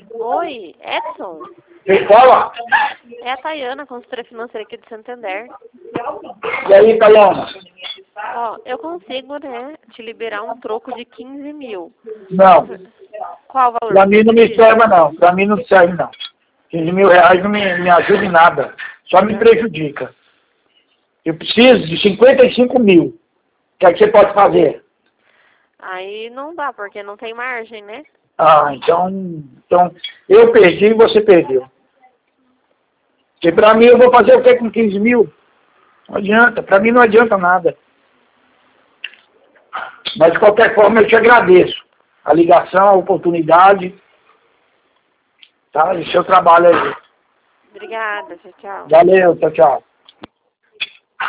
Oi, Edson? Quem fala? É a Tayana, consultora financeira aqui de Santander. E aí, Tayana? Ó, eu consigo, né, te liberar um troco de 15 mil. Não. Qual o valor? Pra mim não me serve, não. Pra mim não serve, não. 15 mil reais não me ajuda em nada. Só me prejudica. Eu preciso de 55 mil. O que é que você pode fazer? Aí não dá, porque não tem margem, né? Ah, então eu perdi e você perdeu. Porque pra mim eu vou fazer o que com 15 mil? Não adianta, pra mim não adianta nada. Mas de qualquer forma eu te agradeço. A ligação, a oportunidade, tá? E seu trabalho aí. Obrigada, tchau, tchau. Valeu, tchau, tchau.